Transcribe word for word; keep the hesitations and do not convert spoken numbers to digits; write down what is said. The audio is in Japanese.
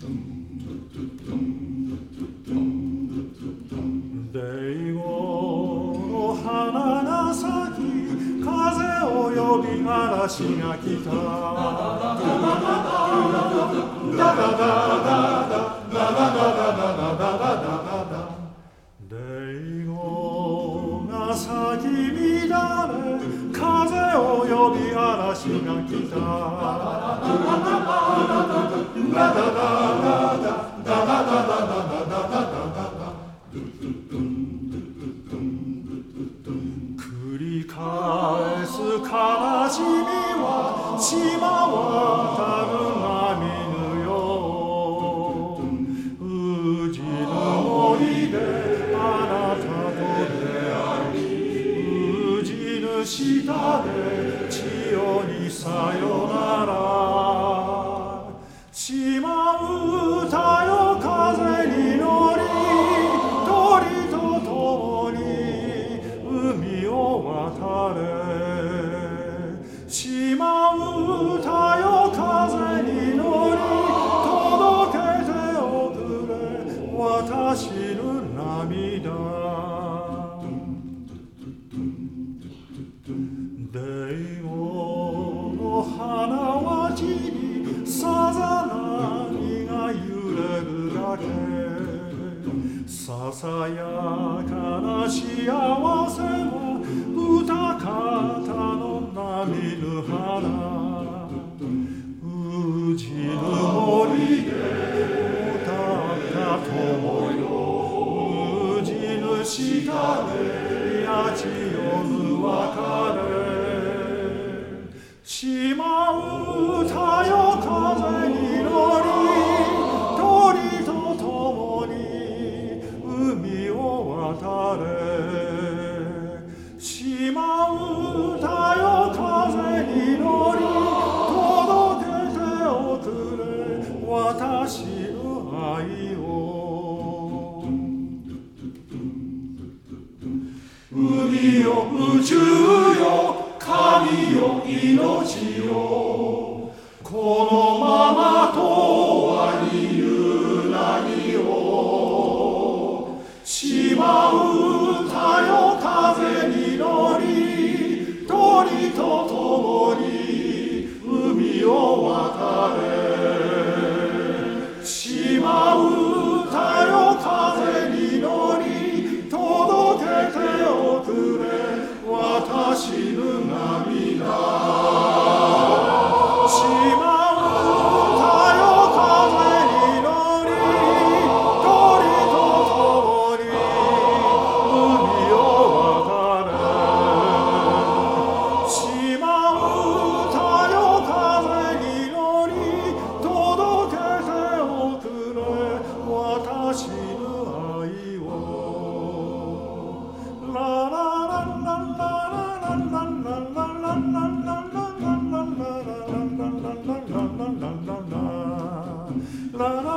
デイゴの花が咲き、風を呼び嵐が来た。ダダダダダダダダダダダダ。デイゴが咲き乱れ、風を呼び嵐が来た。ダダダダダダダダダダダダ。繰り返す悲しみは島渡る波のよう。宇治の森であなたと出会い、宇治の下で千代にさよなら。島歌よ風に乗り、鳥と共に海を渡れ。島歌よ風に乗り、届けておくれ私の涙。デイゴの花は地にさざ波が揺れるだけ。ささやかな幸せは歌方の波の花。宇治の森で歌った友よ、宇治の下でやちよぬ別れ。島歌よ風に乗り、鳥と共に海を渡れ。島歌よ風に乗り、届けておくれ私の愛を。海よ宇宙よ神よ命よ、このままとは言う何を。島歌よ風に乗り、鳥と共に海を渡れ。島歌よ風に乗り、届けておくれ私の涙。La la